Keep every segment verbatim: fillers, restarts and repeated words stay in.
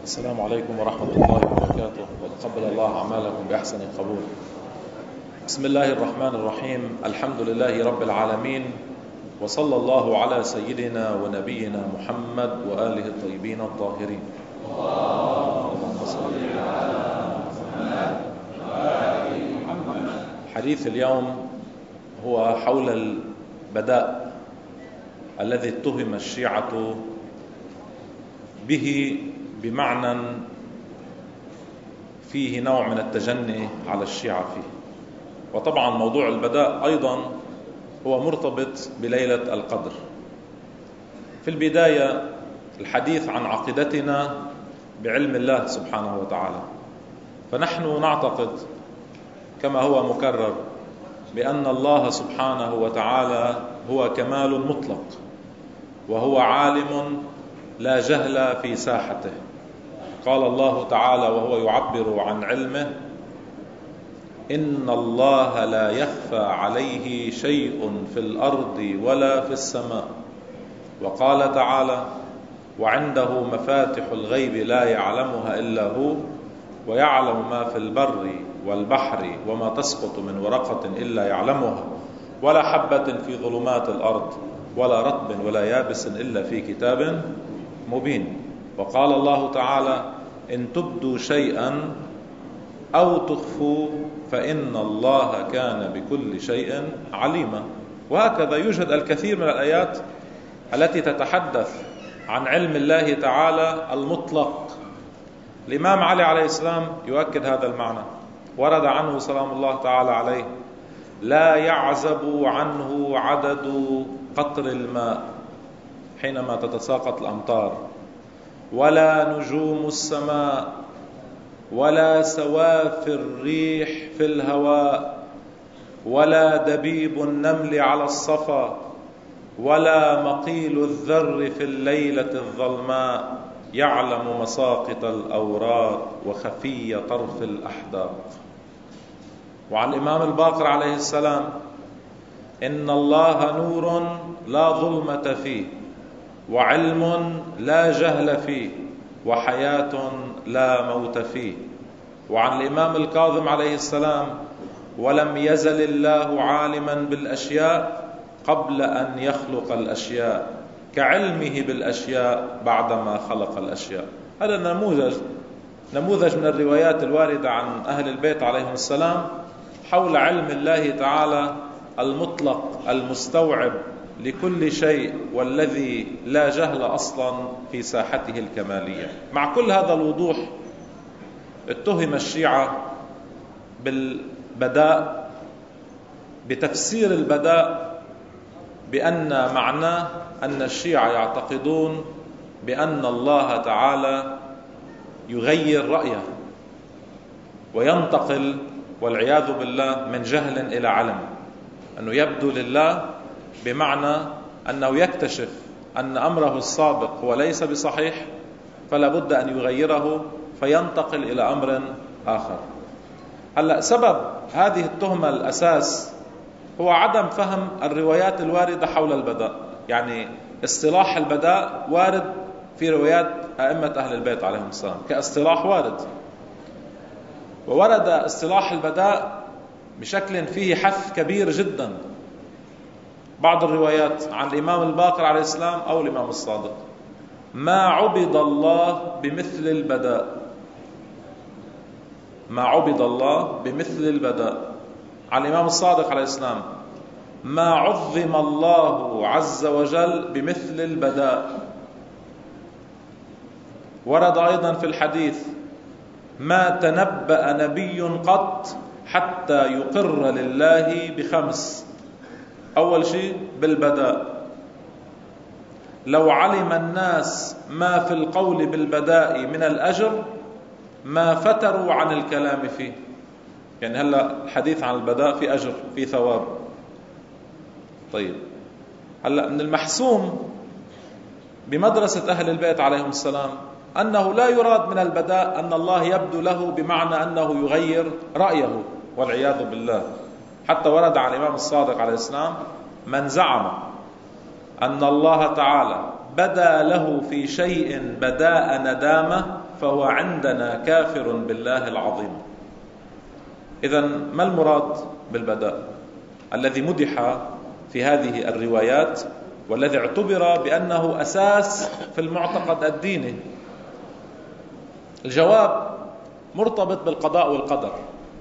السلام عليكم ورحمة الله وبركاته، وتقبل الله أعمالكم بأحسن القبول. بسم الله الرحمن الرحيم. الحمد لله رب العالمين، وصلى الله على سيدنا ونبينا محمد وآله الطيبين الطاهرين. اللهم صل على محمد وآل محمد. حديث اليوم هو حول البداء الذي اتهم الشيعة به بمعنى فيه نوع من التجني على الشيعة فيه. وطبعا موضوع البداء أيضا هو مرتبط بليلة القدر. في البداية الحديث عن عقيدتنا بعلم الله سبحانه وتعالى. فنحن نعتقد كما هو مكرر بأن الله سبحانه وتعالى هو كمال مطلق، وهو عالم لا جهل في ساحته. قال الله تعالى وهو يعبر عن علمه: إن الله لا يخفى عليه شيء في الأرض ولا في السماء. وقال تعالى: وعنده مفاتح الغيب لا يعلمها إلا هو، ويعلم ما في البر والبحر وما تسقط من ورقة إلا يعلمها، ولا حبة في ظلمات الأرض ولا رطب ولا يابس إلا في كتاب مبين. وقال الله تعالى: إن تبدوا شيئا أو تخفوا فإن الله كان بكل شيء عليما. وهكذا يوجد الكثير من الآيات التي تتحدث عن علم الله تعالى المطلق. الإمام علي عليه السلام يؤكد هذا المعنى، ورد عنه سلام الله تعالى عليه: لا يعزب عنه عدد قطر الماء حينما تتساقط الأمطار، ولا نجوم السماء، ولا سوافر الريح في الهواء، ولا دبيب النمل على الصفا، ولا مقيل الذر في الليلة الظلماء، يعلم مساقط الأوراق وخفي طرف الأحداق. وعن الإمام الباقر عليه السلام: إن الله نور لا ظلمة فيه، وعلم لا جهل فيه، وحياة لا موت فيه. وعن الإمام الكاظم عليه السلام: ولم يزل الله عالما بالأشياء قبل أن يخلق الأشياء، كعلمه بالأشياء بعدما خلق الأشياء. هذا نموذج نموذج من الروايات الواردة عن أهل البيت عليهم السلام حول علم الله تعالى المطلق المستوعب لكل شيء، والذي لا جهل أصلا في ساحته الكمالية. مع كل هذا الوضوح اتهم الشيعة بالبداء، بتفسير البداء بأن معناه أن الشيعة يعتقدون بأن الله تعالى يغير رأيه وينتقل والعياذ بالله من جهل إلى علم، أنه يبدو لله بمعنى أنه يكتشف أن أمره السابق هو ليس بصحيح، فلا بد أن يغيره فينتقل إلى أمر آخر. هلأ سبب هذه التهمة الأساس هو عدم فهم الروايات الواردة حول البداء. يعني اصطلاح البداء وارد في روايات أئمة أهل البيت عليهم السلام كاصطلاح وارد، وورد اصطلاح البداء بشكل فيه حث كبير جدا. بعض الروايات عن الإمام الباقر عليه السلام أو الإمام الصادق: ما عبد الله بمثل البداء، ما عبد الله بمثل البداء. عن الإمام الصادق عليه السلام: ما عظم الله عز وجل بمثل البداء. ورد أيضا في الحديث: ما تنبأ نبي قط حتى يقر لله بخمس. أول شيء بالبداء، لو علم الناس ما في القول بالبداء من الأجر ما فتروا عن الكلام فيه. يعني هلأ الحديث عن البداء في أجر، في ثواب. طيب هلأ من المحسوم بمدرسة أهل البيت عليهم السلام أنه لا يراد من البداء أن الله يبدو له بمعنى أنه يغير رأيه والعياذ بالله. حتى ورد عن الإمام الصادق عليه السلام: من زعم أن الله تعالى بدا له في شيء بداء ندامة فهو عندنا كافر بالله العظيم. إذن ما المراد بالبداء الذي مدح في هذه الروايات والذي اعتبر بأنه أساس في المعتقد الديني؟ الجواب مرتبط بالقضاء والقدر،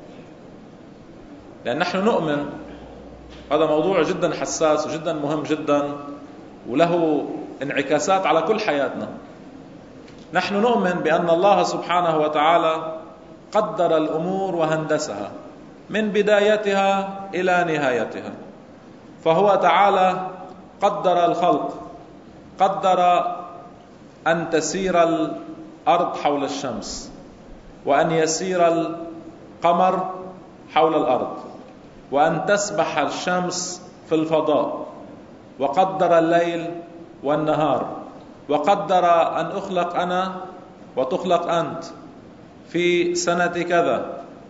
لأن نحن نؤمن، هذا موضوع جدا حساس وجدا مهم جدا وله انعكاسات على كل حياتنا. نحن نؤمن بأن الله سبحانه وتعالى قدر الأمور وهندسها من بدايتها إلى نهايتها. فهو تعالى قدر الخلق، قدر أن تسير الأرض حول الشمس، وأن يسير القمر حول الأرض، وأن تسبح الشمس في الفضاء، وقدر الليل والنهار، وقدر أن أخلق أنا وتخلق أنت في سنة كذا،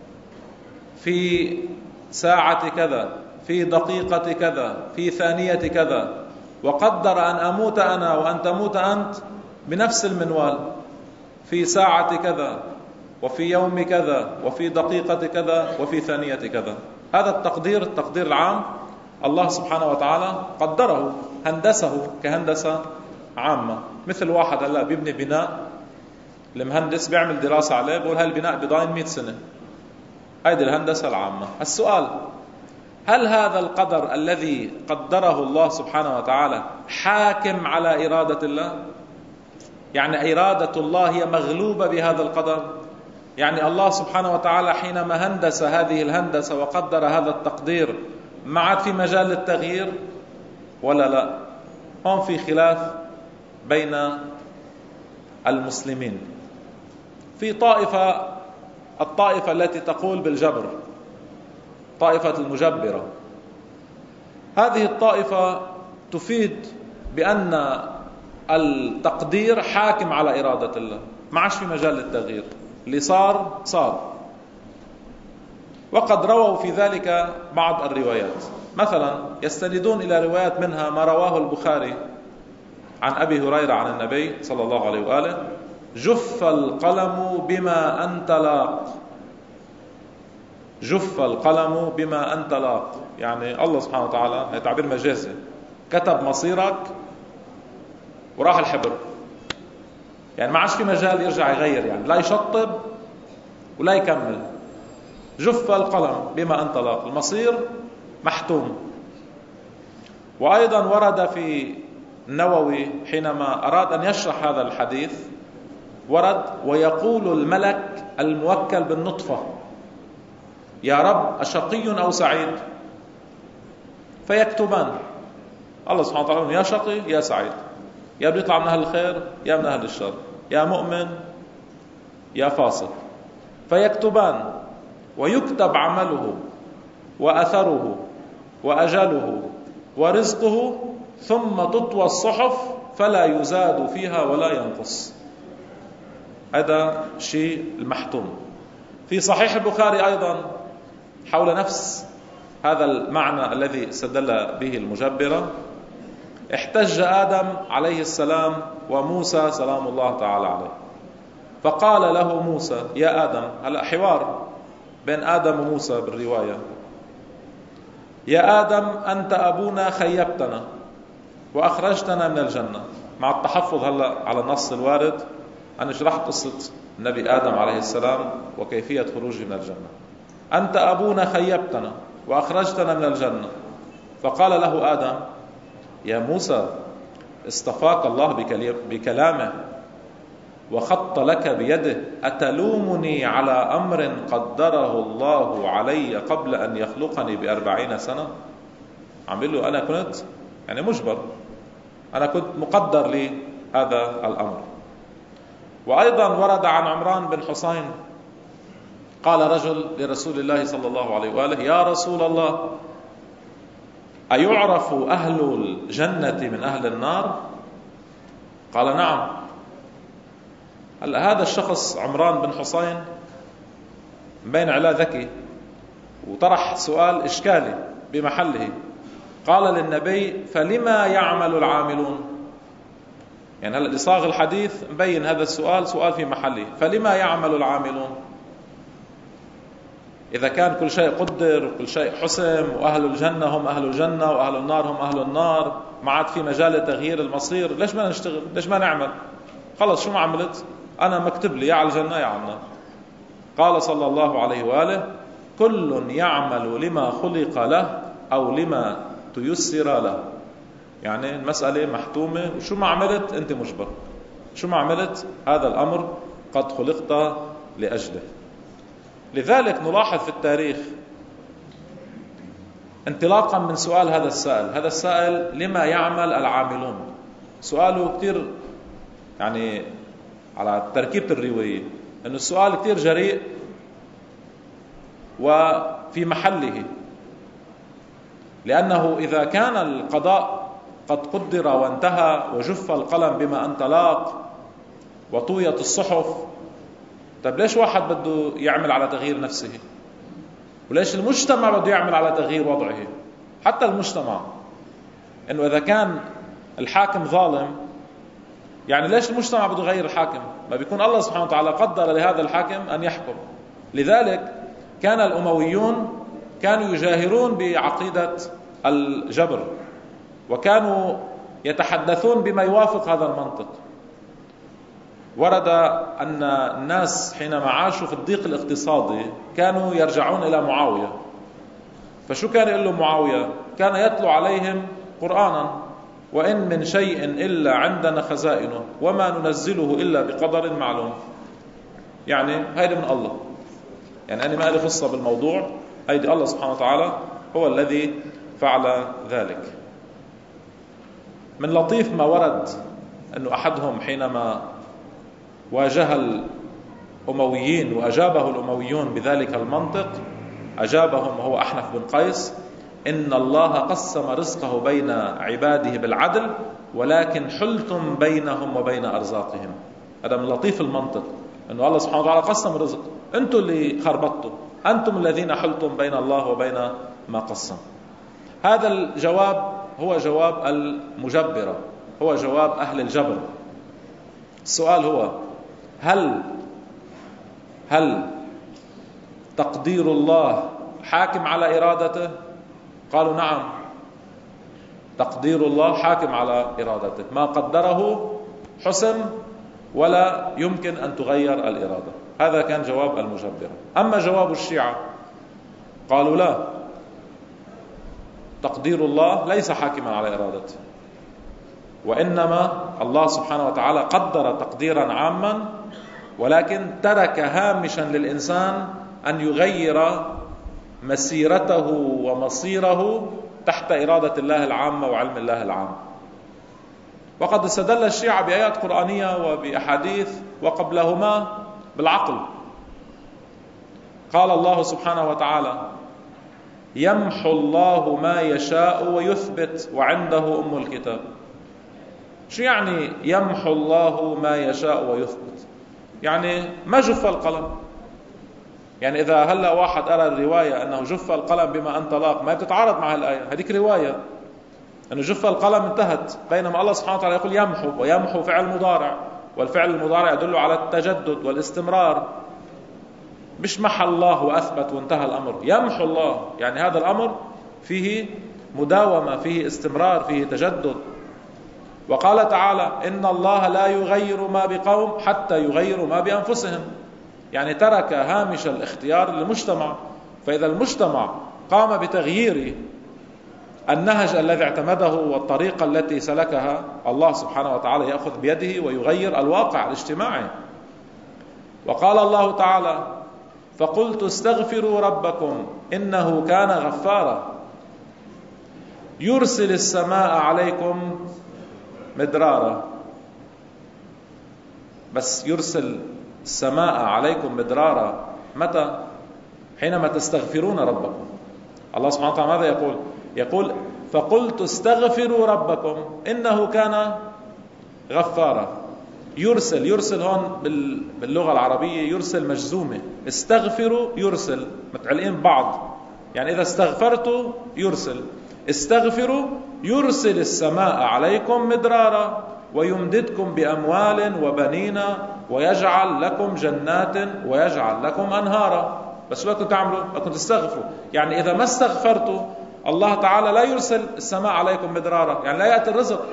في ساعة كذا، في دقيقة كذا، في ثانية كذا، وقدر أن أموت أنا وأن تموت أنت بنفس المنوال في ساعة كذا، وفي يوم كذا، وفي دقيقة كذا، وفي ثانية كذا. هذا التقدير، التقدير العام، الله سبحانه وتعالى قدره، هندسه كهندسة عامة. مثل واحد هلا بيبني بناء، المهندس بيعمل دراسة عليه، بقول هالبناء بضاين مئة سنة. هذه الهندسة العامة. السؤال: هل هذا القدر الذي قدره الله سبحانه وتعالى حاكم على إرادة الله؟ يعني إرادة الله هي مغلوبة بهذا القدر؟ يعني الله سبحانه وتعالى حينما هندس هذه الهندسة وقدر هذا التقدير ما عاد في مجال للتغيير ولا لا؟ هون في خلاف بين المسلمين. في طائفة، الطائفة التي تقول بالجبر، طائفة المجبرة. هذه الطائفة تفيد بأن التقدير حاكم على إرادة الله، ما عادش في مجال للتغيير، اللي صار صار. وقد رووا في ذلك بعض الروايات، مثلا يستندون إلى روايات منها ما رواه البخاري عن أبي هريرة عن النبي صلى الله عليه وآله: جف القلم بما أنت لاق. جف القلم بما أنت لاق، يعني الله سبحانه وتعالى، هي تعبير مجازي، كتب مصيرك وراح الحبر، يعني ما عادش في مجال يرجع يغير، يعني لا يشطب ولا يكمل. جف القلم بما أنت لاق، المصير محتوم. وأيضا ورد في النووي حينما أراد أن يشرح هذا الحديث، ورد: ويقول الملك الموكل بالنطفة: يا رب أشقي أو سعيد؟ فيكتبان. الله سبحانه وتعالى: يا شقي يا سعيد، يا بيطلع من أهل الخير يا من أهل الشر، يا مؤمن يا فاسق. فيكتبان، ويكتب عمله وأثره وأجله ورزقه، ثم تطوى الصحف فلا يزاد فيها ولا ينقص. هذا شيء المحتوم. في صحيح البخاري أيضا حول نفس هذا المعنى الذي استدل به المجبرة: احتج آدم عليه السلام وموسى سلام الله تعالى عليه، فقال له موسى: يا آدم، هلأ حوار بين آدم وموسى بالرواية: يا آدم، أنت أبونا خيبتنا وأخرجتنا من الجنة. مع التحفظ هلأ على النص الوارد، أنا شرحت قصة النبي آدم عليه السلام وكيفية خروجه من الجنة. أنت أبونا خيبتنا وأخرجتنا من الجنة. فقال له آدم: يا موسى، اصطفاك الله بكلامه وخط لك بيده، أتلومني على أمر قدره الله علي قبل أن يخلقني بأربعين سنة؟ عم له أنا كنت يعني مجبر، أنا كنت مقدر لي هذا الأمر. وأيضا ورد عن عمران بن حسين قال رجل لرسول الله صلى الله عليه وآله: يا رسول الله، أيعرف أهل الجنة من أهل النار؟ قال: نعم. هلا هذا الشخص عمران بن حسين بين علا ذكي، وطرح سؤال إشكالي بمحله. قال للنبي: فلما يعمل العاملون؟ يعني هلا لصاغ الحديث مبين هذا السؤال سؤال في محله. فلما يعمل العاملون؟ إذا كان كل شيء قدر وكل شيء حسم وأهل الجنة هم أهل الجنة وأهل النار هم أهل النار، ما عاد في مجال لتغيير المصير، ليش ما نشتغل؟ ليش ما نعمل؟ خلص شو ما عملت أنا مكتب لي يا على الجنة يا على النار. قال صلى الله عليه وآله: كل يعمل لما خلق له أو لما تيسر له. يعني المسألة محتومة، وشو ما عملت أنت مجبر، شو ما عملت هذا الأمر قد خلقت لأجله. لذلك نلاحظ في التاريخ انطلاقا من سؤال هذا السائل هذا السائل لما يعمل العاملون؟ سؤاله كتير يعني على تركيبة الرواية أن السؤال كتير جريء وفي محله، لأنه إذا كان القضاء قد قدر وانتهى وجف القلم بما انطلاق وطويت الصحف، طيب ليش واحد بده يعمل على تغيير نفسه؟ وليش المجتمع بده يعمل على تغيير وضعه؟ حتى المجتمع، انه اذا كان الحاكم ظالم، يعني ليش المجتمع بده يغير الحاكم؟ ما بيكون الله سبحانه وتعالى قدر لهذا الحاكم ان يحكم. لذلك كان الامويون كانوا يجاهرون بعقيدة الجبر، وكانوا يتحدثون بما يوافق هذا المنطق. ورد أن الناس حينما عاشوا في الضيق الاقتصادي كانوا يرجعون إلى معاوية. فشو كان يقول له معاوية؟ كان يتلو عليهم قرآنا: وإن من شيء إلا عندنا خزائنه وما ننزله إلا بقدر معلوم. يعني هيدي من الله، يعني أنا ما لي خصة بالموضوع، هيدي الله سبحانه وتعالى هو الذي فعل ذلك. من لطيف ما ورد أنه أحدهم حينما واجه الأمويين وأجابه الأمويون بذلك المنطق، أجابهم وهو أحنف بن قيس: إن الله قسم رزقه بين عباده بالعدل ولكن حلتم بينهم وبين أرزاقهم. هذا من لطيف المنطق، أنه الله سبحانه وتعالى قسم الرزق، أنتم اللي خربطتوا، أنتم الذين حلتم بين الله وبين ما قسم. هذا الجواب هو جواب المجبرة، هو جواب أهل الجبر. السؤال هو: هل هل تقدير الله حاكم على إرادته؟ قالوا نعم، تقدير الله حاكم على إرادته، ما قدره حسم ولا يمكن أن تغير الإرادة. هذا كان جواب المجبرة. أما جواب الشيعة قالوا لا، تقدير الله ليس حاكما على إرادته، وإنما الله سبحانه وتعالى قدر تقديرا عاما، ولكن ترك هامشا للإنسان أن يغير مسيرته ومصيره تحت إرادة الله العامة وعلم الله العام. وقد استدل الشيعة بآيات قرآنية وبأحاديث وقبلهما بالعقل. قال الله سبحانه وتعالى: يمحو الله ما يشاء ويثبت وعنده أم الكتاب. شو يعني يمحو الله ما يشاء ويثبت؟ يعني ما جف القلم. يعني إذا هلا واحد أرى الرواية أنه جف القلم بما انطلق، ما بتتعارض مع الآية. هذيك رواية أنه جف القلم انتهت، بينما الله سبحانه وتعالى يقول يمحو، ويمحو فعل مضارع، والفعل المضارع يدل على التجدد والاستمرار. مش محى الله وأثبت وانتهى الأمر، يمحو الله، يعني هذا الأمر فيه مداومة، فيه استمرار، فيه تجدد. وقال تعالى: إن الله لا يغير ما بقوم حتى يغيروا ما بأنفسهم. يعني ترك هامش الاختيار للمجتمع. فإذا المجتمع قام بتغيير النهج الذي اعتمده والطريقة التي سلكها، الله سبحانه وتعالى يأخذ بيده ويغير الواقع الاجتماعي. وقال الله تعالى: فقلت استغفروا ربكم إنه كان غفارا يرسل السماء عليكم مدرارا. بس يرسل السماء عليكم مدرارا متى؟ حينما تستغفرون ربكم. الله سبحانه وتعالى ماذا يقول؟ يقول: فقلت استغفروا ربكم إنه كان غفارا. يرسل، يرسل هون باللغة العربية يرسل مجزومة، استغفروا يرسل، متعلقين بعض. يعني إذا استغفرتوا يرسل، استغفروا يرسل السماء عليكم مدرارا، ويمددكم بأموال وبنين ويجعل لكم جنات ويجعل لكم أنهارا. بس شو بدكم تعملوا؟ بدكم تستغفروا. يعني إذا ما استغفرتوا الله تعالى لا يرسل السماء عليكم مدرارا، يعني لا يأتي الرزق.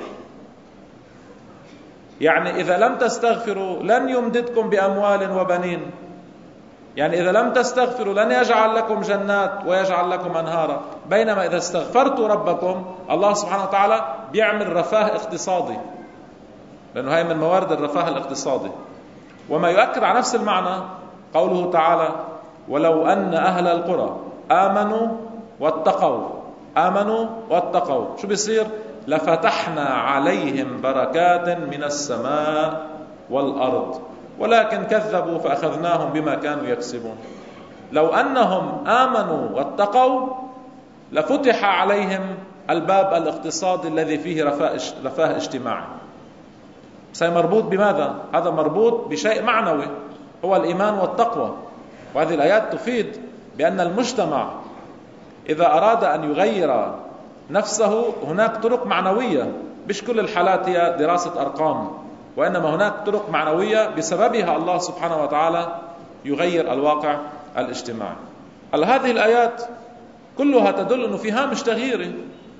يعني إذا لم تستغفروا لن يمددكم بأموال وبنين، يعني إذا لم تستغفروا لن يجعل لكم جنات ويجعل لكم أنهارا. بينما إذا استغفرتوا ربكم الله سبحانه وتعالى بيعمل رفاه اقتصادي، لأنه هاي من موارد الرفاه الاقتصادي. وما يؤكد على نفس المعنى قوله تعالى: ولو أن أهل القرى آمنوا واتقوا. آمنوا واتقوا شو بيصير؟ لفتحنا عليهم بركات من السماء والأرض ولكن كذبوا فأخذناهم بما كانوا يكسبون. لو أنهم آمنوا واتقوا لفتح عليهم الباب الاقتصادي الذي فيه رفاه اجتماعي. سي مربوط بماذا؟ هذا مربوط بشيء معنوي هو الإيمان والتقوى. وهذه الآيات تفيد بأن المجتمع إذا أراد أن يغير نفسه هناك طرق معنوية، مش كل الحالات هي دراسة أرقام، وإنما هناك طرق معنوية بسببها الله سبحانه وتعالى يغير الواقع الاجتماعي. هذه الآيات كلها تدل أنه في هامش تغييري.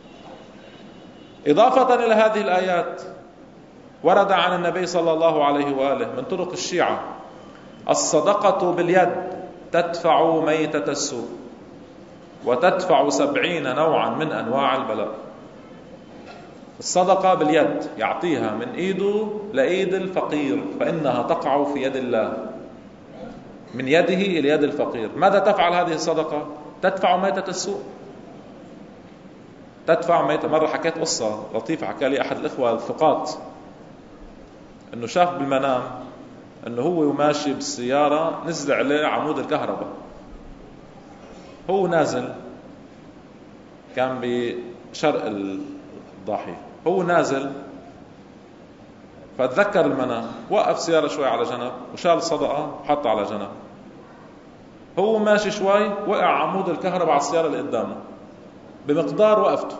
إضافة إلى هذه الآيات ورد عن النبي صلى الله عليه وآله من طرق الشيعة: الصدقة باليد تدفع ميتة السوء وتدفع سبعين نوعا من أنواع البلاء. الصدقة باليد، يعطيها من إيده لإيد الفقير فإنها تقع في يد الله، من يده إلى يد الفقير. ماذا تفعل هذه الصدقة؟ تدفع ميتة السوء، تدفع ميتة. مرة حكيت قصة لطيفة، حكى لي أحد الإخوة الثقات أنه شاف بالمنام أنه هو وماشي بالسيارة نزل عليه عمود الكهرباء، هو نازل، كان بشرق الضاحية، هو نازل فتذكر المنام، وقف سيارة شوي على جنب وشال صدقة وحطها على جنب. هو ماشي شوي وقع عمود الكهرباء على السيارة اللي قدامه بمقدار وقفته.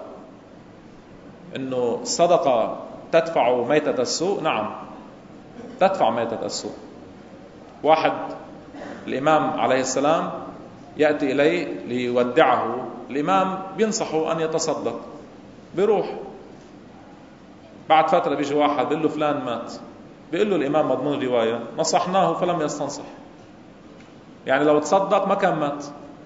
إنه الصدقة تدفع ميتة السوء، نعم تدفع ميتة السوء. واحد الإمام عليه السلام يأتي إليه ليودعه، الإمام بينصحه أن يتصدق، بيروح بعد فترة بيجي واحد بيقول له فلان مات، بيقول له الإمام مضمون رواية: نصحناه فلم يستنصح. يعني لو تصدق ما كان مات.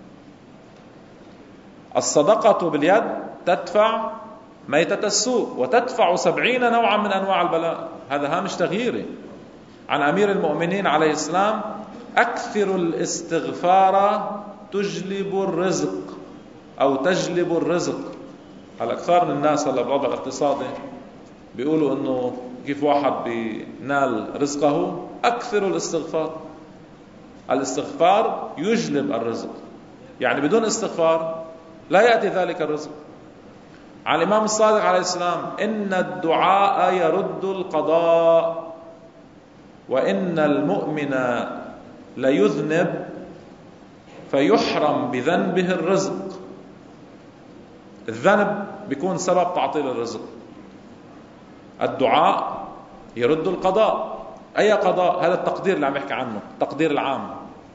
الصدقة باليد تدفع ميتة السوء وتدفع سبعين نوعا من أنواع البلاء. هذا هامش تغييري. عن أمير المؤمنين عليه السلام: أكثر الاستغفار تجلب الرزق أو تجلب الرزق. الأكثر من الناس هلا بالوضع الاقتصادي بيقولوا إنه كيف واحد بينال رزقه؟ أكثر الاستغفار. الاستغفار يجلب الرزق، يعني بدون استغفار لا يأتي ذلك الرزق. عن الإمام الصادق عليه السلام: إن الدعاء يرد القضاء وإن المؤمن ليذنب فيحرم بذنبه الرزق. الذنب بيكون سبب تعطيل الرزق. الدعاء يرد القضاء. أي قضاء؟ هذا التقدير اللي عم يحكي عنه، التقدير العام.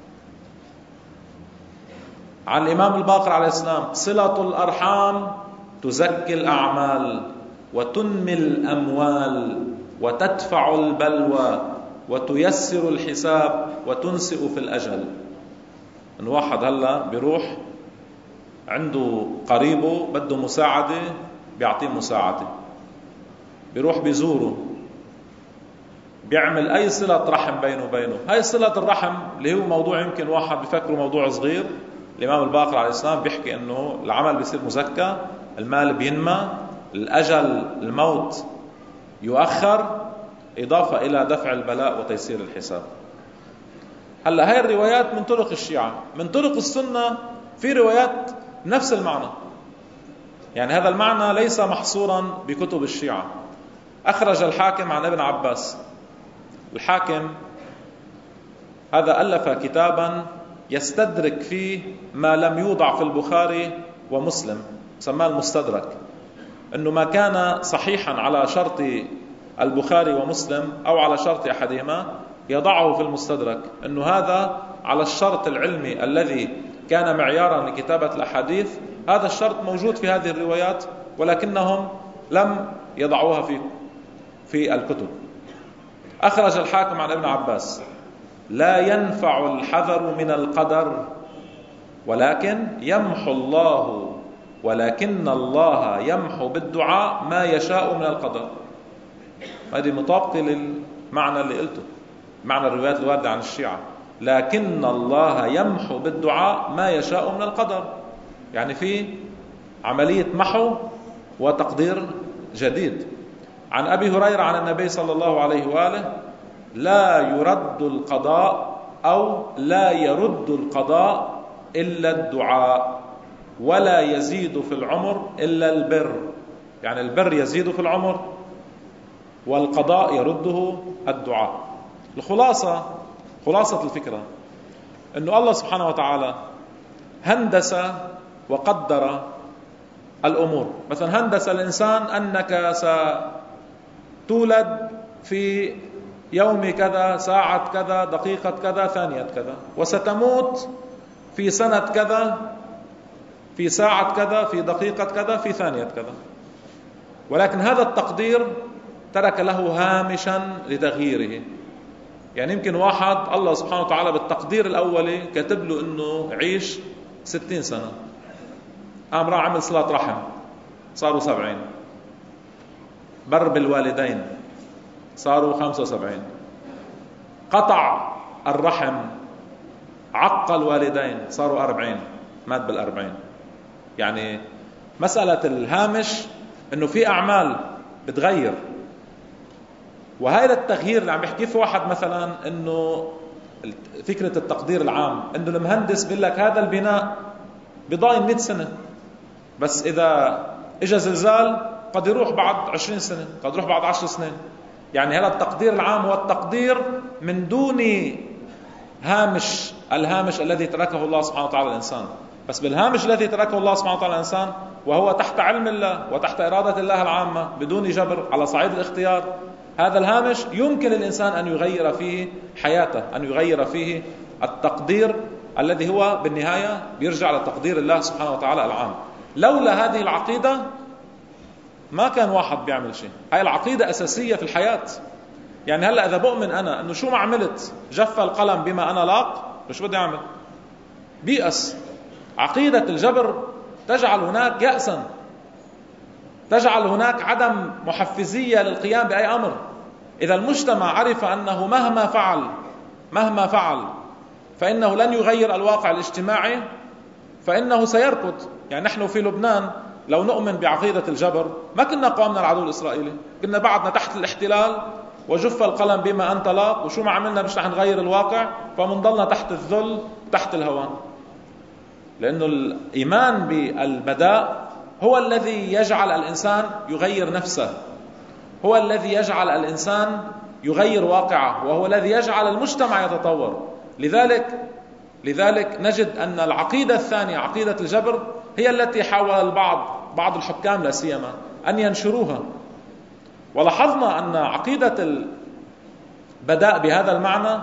عن الإمام الباقر عليه السلام: صلة الأرحام تزكي الأعمال وتنمي الأموال وتدفع البلوى وتيسر الحساب وتنسئ في الأجل. إن واحد هلا بيروح عنده قريبه بده مساعدة بيعطيه مساعدة، بيروح بيزوره، بيعمل أي صلة رحم بينه وبينه. هاي صلة الرحم اللي هو موضوع يمكن واحد بيفكره موضوع صغير، الإمام الباقر عليه السلام بيحكي إنه العمل بيصير مزكى، المال بينمى، الأجل الموت يؤخر، إضافة إلى دفع البلاء وتيسير الحساب. هلا هاي الروايات من طرق الشيعة. من طرق السنة في روايات نفس المعنى، يعني هذا المعنى ليس محصورا بكتب الشيعة. أخرج الحاكم عن ابن عباس. الحاكم هذا ألف كتابا يستدرك فيه ما لم يوضع في البخاري ومسلم، سماه المستدرك، أنه ما كان صحيحا على شرط البخاري ومسلم أو على شرط أحدهما يضعه في المستدرك، أنه هذا على الشرط العلمي الذي كان معيارا لكتابة الأحاديث، هذا الشرط موجود في هذه الروايات ولكنهم لم يضعوها في في الكتب. أخرج الحاكم عن ابن عباس: لا ينفع الحذر من القدر ولكن يمحو الله ولكن الله يمحو بالدعاء ما يشاء من القدر. هذه مطابقة للمعنى اللي قلته، معنى الروايات الواردة عن الشيعة: لكن الله يمحو بالدعاء ما يشاء من القدر، يعني في عملية محو وتقدير جديد. عن أبي هريرة عن النبي صلى الله عليه وآله: لا يرد القضاء أو لا يرد القضاء إلا الدعاء، ولا يزيد في العمر إلا البر. يعني البر يزيد في العمر والقضاء يرده الدعاء. الخلاصة خلاصة الفكرة أنه الله سبحانه وتعالى هندس وقدر الأمور. مثلا هندس الإنسان أنك ستولد في يوم كذا، ساعة كذا، دقيقة كذا، ثانية كذا، وستموت في سنة كذا، في ساعة كذا، في دقيقة كذا، في ثانية كذا. ولكن هذا التقدير ترك له هامشا لتغييره. يعني يمكن واحد الله سبحانه وتعالى بالتقدير الأولي كاتب له أنه يعيش ستين سنة، قام راح عمل صلاة رحم صاروا سبعين، بر بالوالدين صاروا خمسة وسبعين، قطع الرحم عق الوالدين صاروا أربعين، مات بالأربعين. يعني مسألة الهامش أنه في أعمال بتغير، وهذا التغيير اللي عم بيحكي في واحد مثلا أنه فكرة التقدير العام، أنه المهندس بيقول لك هذا البناء بضاين مئة سنة، بس إذا إجا زلزال قد يروح بعد عشرين سنة، قد يروح بعد عشر سنين. يعني هذا التقدير العام هو التقدير من دون هامش، الهامش الذي تركه الله سبحانه وتعالى الإنسان. بس بالهامش الذي تركه الله سبحانه وتعالى الإنسان وهو تحت علم الله وتحت إرادة الله العامة بدون جبر على صعيد الاختيار، هذا الهامش يمكن للإنسان أن يغير فيه حياته، أن يغير فيه التقدير الذي هو بالنهاية بيرجع لتقدير الله سبحانه وتعالى العام. لولا هذه العقيدة ما كان واحد بيعمل شيء. هاي العقيدة أساسية في الحياة. يعني هلأ إذا بؤمن أنا أنه شو ما عملت جف القلم بما أنا لاق، شو بدي أعمل؟ بيأس. عقيدة الجبر تجعل هناك يأسا، تجعل هناك عدم محفزية للقيام بأي أمر. إذا المجتمع عرف أنه مهما فعل مهما فعل فإنه لن يغير الواقع الاجتماعي، فإنه سيركض. يعني نحن في لبنان لو نؤمن بعقيدة الجبر ما كنا قوامنا العدو الإسرائيلي، كنا بعدنا تحت الاحتلال وجف القلم بما أنت لاق، وشو ما عملنا مش رح نغير الواقع، فمنضلنا تحت الذل تحت الهوان. لأنه الإيمان بالبداء هو الذي يجعل الإنسان يغير نفسه، هو الذي يجعل الإنسان يغير واقعه، وهو الذي يجعل المجتمع يتطور. لذلك لذلك نجد أن العقيدة الثانية عقيدة الجبر هي التي حاول البعض بعض الحكام لا سيما أن ينشروها. ولاحظنا أن عقيدة البداء بهذا المعنى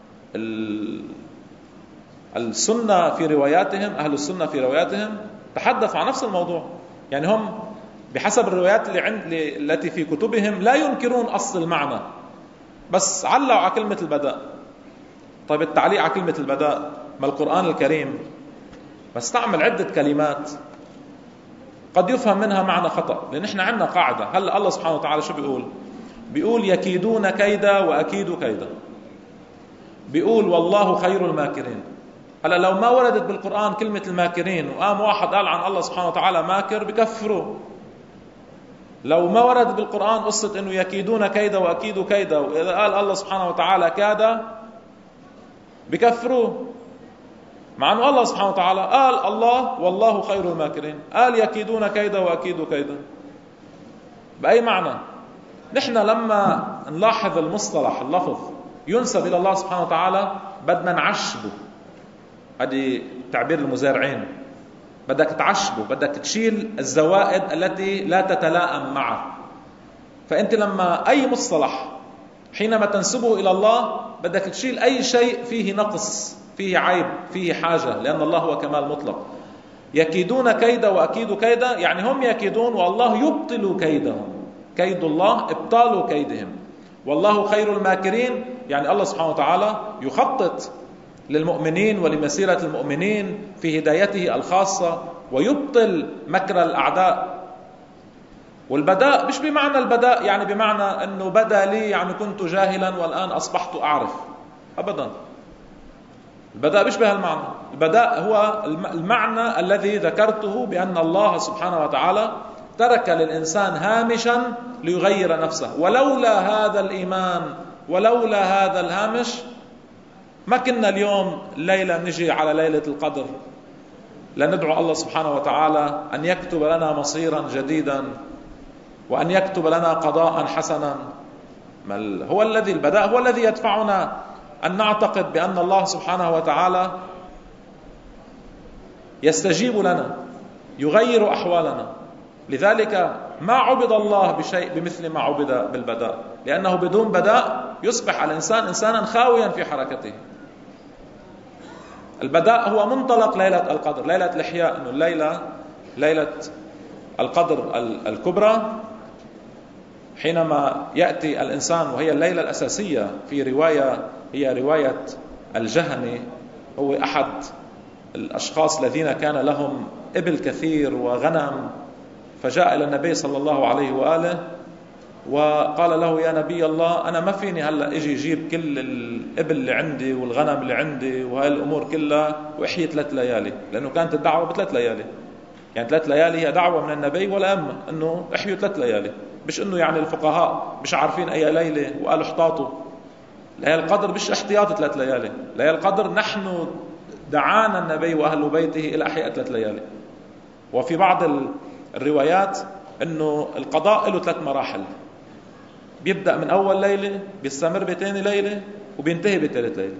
السنة في رواياتهم، أهل السنة في رواياتهم تحدث عن نفس الموضوع. يعني هم بحسب الروايات اللي عند التي في كتبهم لا ينكرون أصل المعنى، بس علّوا على كلمة البداء. طيب التعليق على كلمة البداء، ما القرآن الكريم بستعمل عدة كلمات قد يفهم منها معنى خطأ، لأن احنا عندنا قاعدة. هلا الله سبحانه وتعالى شو بيقول؟ بيقول يكيدون كيدا وأكيد كيدا، بيقول والله خير الماكرين. هلا لو ما وردت بالقرآن كلمة الماكرين وقام واحد قال عن الله سبحانه وتعالى ماكر بكفروا. لو ما ورد بالقرآن قصة إنه يكيدون كيدا وأكيد كيدا، وإذا قال الله سبحانه وتعالى كاد بكفروا، مع أنه الله سبحانه وتعالى قال الله والله خير الماكرين، قال يكيدون كيدا وأكيد كيدا. بأي معنى؟ نحن لما نلاحظ المصطلح اللفظ ينسب إلى الله سبحانه وتعالى بدنا نعشبه. هذه تعبير المزارعين، بدك تعشبه، بدك تشيل الزوائد التي لا تتلائم معه. فأنت لما أي مصطلح حينما تنسبه إلى الله بدك تشيل أي شيء فيه نقص، فيه عيب، فيه حاجة، لأن الله هو كمال مطلق. يكيدون كيدا وأكيد كيدا، يعني هم يكيدون والله يبطل كيدهم. كيد الله ابطال كيدهم، والله خير الماكرين، يعني الله سبحانه وتعالى يخطط للمؤمنين ولمسيرة المؤمنين في هدايته الخاصة، ويبطل مكر الأعداء. والبداء مش بمعنى البداء يعني بمعنى أنه بدا لي يعني كنت جاهلا والآن أصبحت أعرف، أبدا. البداء مش بهالمعنى. البداء هو المعنى الذي ذكرته، بأن الله سبحانه وتعالى ترك للإنسان هامشا ليغير نفسه، ولولا هذا الإيمان ولولا هذا الهامش ما كنا اليوم ليلة نجي على ليلة القدر لندعو الله سبحانه وتعالى أن يكتب لنا مصيرا جديدا وأن يكتب لنا قضاء حسنا. هو الذي البداء هو الذي يدفعنا أن نعتقد بأن الله سبحانه وتعالى يستجيب لنا، يغير أحوالنا. لذلك ما عبد الله بشيء بمثل ما عبد بالبداء، لأنه بدون بداء يصبح الإنسان إنسانا خاويا في حركته. البداء هو منطلق ليلة القدر، ليلة الإحياء، إنه الليلة ليلة القدر الكبرى، حينما يأتي الإنسان، وهي الليلة الأساسية في رواية هي رواية الجهني. هو أحد الأشخاص الذين كان لهم إبل كثير وغنم، فجاء إلى النبي صلى الله عليه وآله وقال له: يا نبي الله، أنا ما فيني هلأ إجي جيب كل الإبل اللي عندي والغنم اللي عندي وهاي الأمور كلها وإحيي ثلاث ليالي، لأنه كانت الدعوة بثلاث ليالي، يعني ثلاث ليالي هي دعوة من النبي ولا أمة أنه إحيوا ثلاث ليالي، مش أنه يعني الفقهاء مش عارفين أي ليلة وقالوا احتاطوا. ليالي القدر مش احتياط ثلاث ليالي، ليالي القدر نحن دعانا النبي وأهل بيته إلى أحياء ثلاث ليالي. وفي بعض الروايات أنه القضاء له ثلاث مراحل، بيبدأ من أول ليلة، بيستمر بثاني ليلة، وبينتهي بثالث ليلة.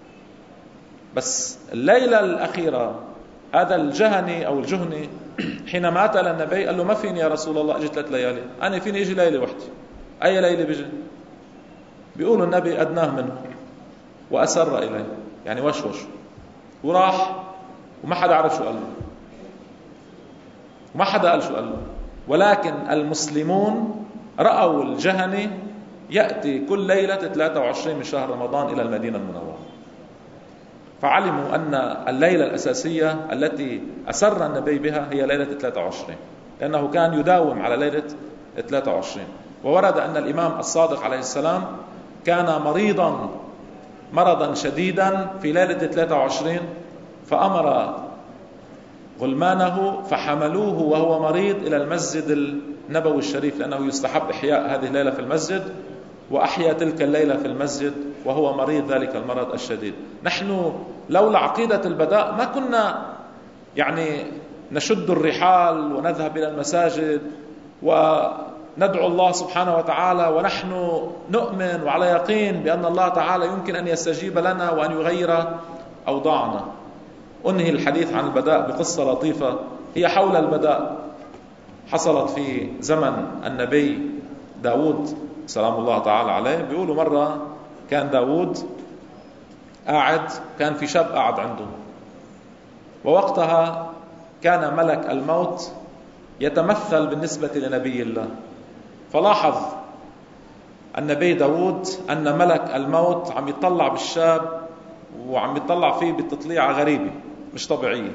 بس الليلة الأخيرة هذا الجهني أو الجهني حينما أتى للنبي قال له: ما فيني يا رسول الله أجي ثلاث ليالي، أنا فيني أجي ليلة وحدي. أي ليلة بيجي؟ بيقول النبي: أدناه منه وأسر إليه، يعني وشوش وراح، وما حدا عرف شو قال له، وما حدا قال شو قال له. ولكن المسلمون رأوا الجهني يأتي كل ليلة ثلاثة وعشرين من شهر رمضان إلى المدينة المنورة، فعلموا أن الليلة الأساسية التي أسر النبي بها هي ليلة ثلاثة وعشرين، لأنه كان يداوم على ليلة ثلاثة وعشرين. وورد أن الإمام الصادق عليه السلام كان مريضا مرضا شديدا في ليلة ثلاثة وعشرين، فأمر غلمانه فحملوه وهو مريض إلى المسجد النبوي الشريف، لأنه يستحب إحياء هذه الليلة في المسجد، وأحيا تلك الليلة في المسجد وهو مريض ذلك المرض الشديد. نحن لولا عقيدة البداء ما كنا يعني نشد الرحال ونذهب إلى المساجد وندعو الله سبحانه وتعالى ونحن نؤمن وعلى يقين بأن الله تعالى يمكن أن يستجيب لنا وأن يغير أوضاعنا. أنهي الحديث عن البداء بقصة لطيفة هي حول البداء، حصلت في زمن النبي داود سلام الله تعالى عليه. بيقولوا مرة كان داود قاعد، كان في شاب قاعد عنده، ووقتها كان ملك الموت يتمثل بالنسبة لنبي الله. فلاحظ النبي داود أن ملك الموت عم يطلع بالشاب وعم يطلع فيه بتطليعة غريبة مش طبيعية.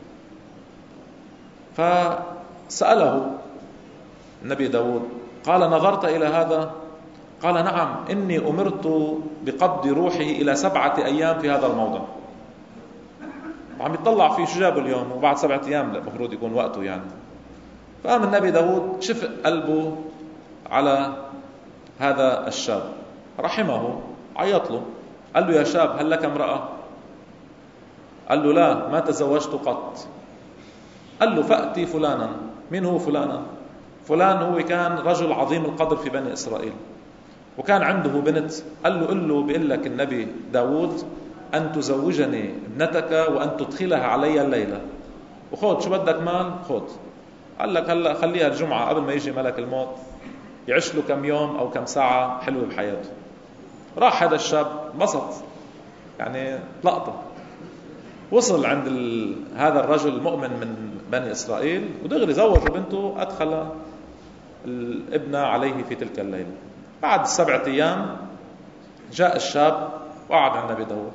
فسأله النبي داود قال: نظرت إلى هذا؟ قال: نعم، إني أمرت بقبض روحه إلى سبعة أيام في هذا الموضع. وعم يطلع فيه شو جابه اليوم، وبعد سبعة أيام المفروض يكون وقته يعني. فقام النبي داود شفق قلبه على هذا الشاب، رحمه، عيط له، قال له: يا شاب، هل لك امرأة؟ قال له: لا، ما تزوجت قط. قال له: فأتي فلانا. من هو فلانا؟ فلان هو كان رجل عظيم القدر في بني إسرائيل، وكان عنده بنت. قال له: قل له بيقول لك النبي داود أن تزوجني ابنتك وأن تدخلها علي الليلة، وخذ شو بدك مال خذ. قال لك: هلا خليها الجمعة قبل ما يجي ملك الموت يعيش له كم يوم أو كم ساعة حلوة بحياته. راح هذا الشاب انبسط، يعني لقطة، وصل عند ال... هذا الرجل المؤمن من بني إسرائيل، ودغري زوجوا بنته، أدخل الابن عليه في تلك الليلة. بعد سبعة أيام جاء الشاب وقعد عند نبي داود.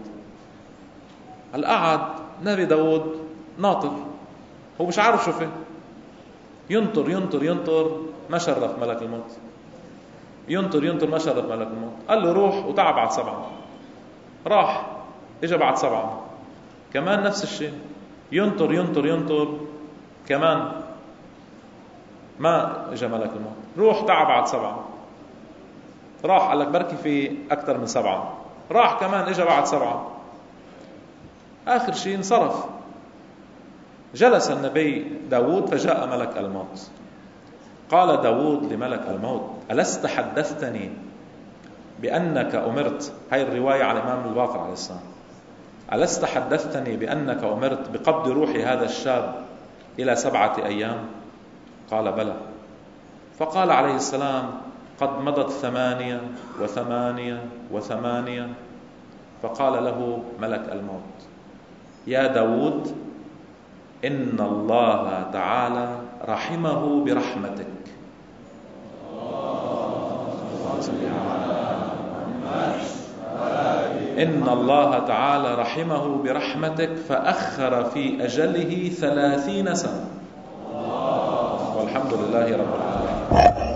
القعد نبي داود ناطر، هو مش عارف شو فيه، ينطر ينطر ينطر، ما شرف ملك الموت، ينطر ينطر ما شرف ملك الموت. قال له روح، وتعب بعد سبعة. راح اجى بعد سبعة كمان نفس الشيء، ينطر ينطر ينطر كمان ما اجى ملك الموت. روح تعب بعد سبعة. راح قال لك بركي في اكثر من سبعة. راح كمان اجى بعد سبعة. اخر شيء انصرف. جلس النبي داود فجاء ملك الموت. قال داود لملك الموت: ألست حدثتني بأنك أمرت، هاي الرواية على الإمام الباقر عليه السلام، ألست حدثتني بأنك أمرت بقبض روح هذا الشاب إلى سبعة أيام؟ قال بلى. فقال عليه السلام: قد مضت ثمانية وثمانية وثمانية. فقال له ملك الموت: يا داود، إن الله تعالى رحمه برحمتك. إن الله تعالى رحمه برحمتك فأخر في أجله ثلاثين سنة. والحمد لله رب العالمين.